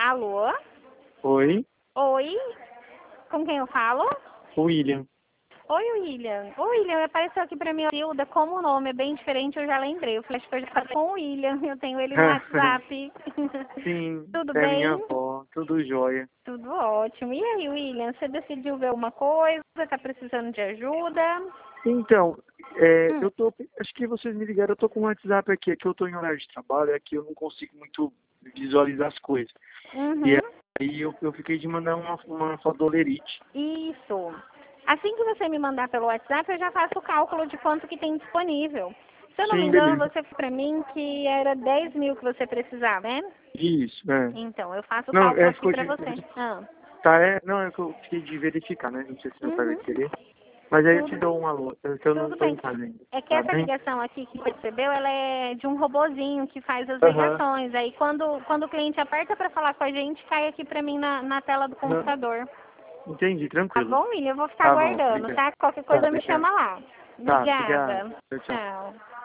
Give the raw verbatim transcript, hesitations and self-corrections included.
Alô? Oi, Oi? Com quem eu falo? William. Oi, William. Oi, William, apareceu aqui pra mim a Hilda, como o nome é bem diferente, eu já lembrei. Eu falei, acho que eu já falei com o William, eu tenho ele no WhatsApp. Sim, Tudo é minha bem? avó, tudo jóia. Tudo ótimo. E aí, William, você decidiu ver alguma coisa? Tá precisando de ajuda? Então, é, Hum. eu tô, acho que vocês me ligaram, eu tô com o WhatsApp aqui, aqui eu tô em horário de trabalho, aqui eu não consigo muito visualizar as coisas. E Uhum. aí eu, eu fiquei de mandar uma, uma foto do Olerite. Isso. Assim que você me mandar pelo WhatsApp, eu já faço o cálculo de quanto que tem disponível. Se eu não me Sim, engano, beleza. você falou pra mim que era dez mil que você precisava, né? Isso, é. Então, eu faço o Não, cálculo é, aqui ficou pra de... você. Ah. Tá, é, não, é que eu fiquei de verificar, né? Não sei se meu pai vai Uhum. querer. Mas aí eu te Tudo dou bem. um alô, eu, que eu não Tudo tô em bem. casa ainda, É que tá essa bem? ligação aqui que você recebeu, ela é de um robozinho que faz as Aham. ligações. Aí quando, quando o cliente aperta para falar com a gente, cai aqui para mim na, na tela do Não, computador. entendi, Tá tranquilo. bom, William? Eu vou ficar Tá bom, aguardando, obrigado. tá? Qualquer Tá, coisa me obrigado. chama lá. Tá, obrigado. Obrigada. Tchau, tchau. Tchau.